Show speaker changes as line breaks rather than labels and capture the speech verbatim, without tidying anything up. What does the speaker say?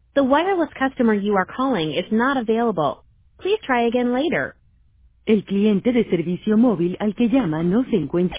The wireless customer you are calling is not available. Please try again later. El cliente de servicio móvil al que llama no se encuentra.